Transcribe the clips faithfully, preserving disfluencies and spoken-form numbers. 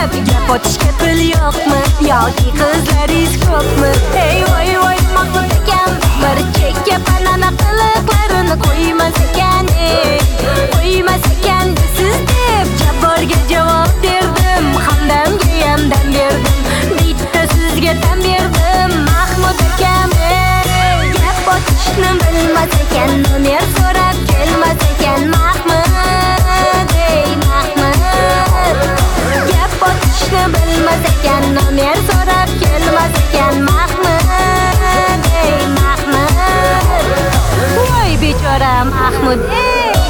Gap otishga pul yo'qmi yoki qizlaringiz ko'pmi? Ey voy voy Mahmud akam, bir chekka banana qiliqlarini qo'ymas ekan, ey qo'ymas ekan siz deb Jabborga javob berdim, hamdamga ham dam berdim, bitta sizga dam berdim Mahmud akam. Ey gap otishni bilmas ekan, nomer so'rab kelmas ekan Mahmud, ey Mahmud. Gap otishni bilmas ekan, nomer so'rab kelmas ekan Mahmud, ey Mahmud. Voy bechora Mahmud, ey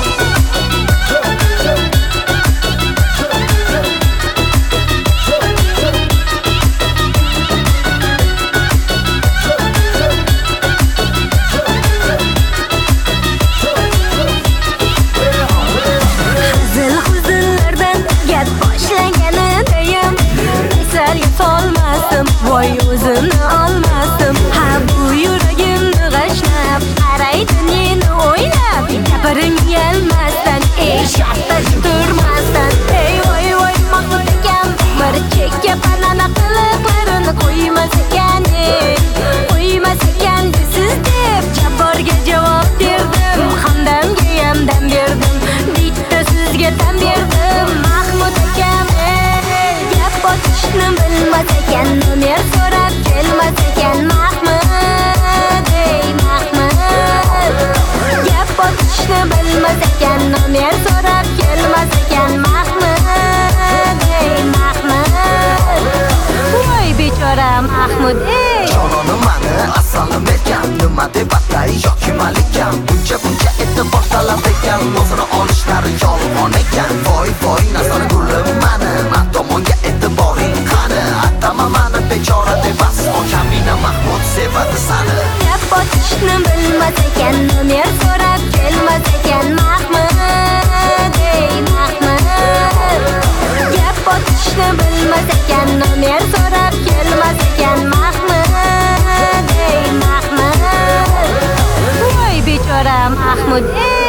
solmasdim, voy o'zimni olmasdim. Ha bu yuragimni g'ashnab, qaraydi meni o'ylab, gapiring yalmasdan, ey shartta turmasdan. Ey voy voy Mahmud akam, bir chekka banana qiliqlarini qo'ymas ekan, ey qo'ymas ekan siz deb Jabborga javob berdim, hamdamga ham dam berdim, bitta sizga dam berdim Mahmud akam. Otishni bilmas ekan, nomer so'rab kelmas ekan Mahmud, ey Mahmud. Gap otishni bilmas ekan, nomer so'rab kelmas ekan Mahmud, ey Mahmud. Voy bechora Mahmud, ey jononim mani asalim ekan, nima deb atay yoki malikam, buncha buncha e'tibor talab ekan, o'zini olishlari yolg'on ekan. Voy voy nazar gulim mani, men tomonga e'tiboring qani, atama mani bechora deb bas, okamina Mahmud sevadi sani. Gap otishni bilmas ekan, nomer so'rab kelmas ekan Mahmud, ey Mahmud. Gap otishni bilmas ekan, nomer so'rab kelmas ekan Mahmud, ey Mahmud. Voy bechora Mahmud, ey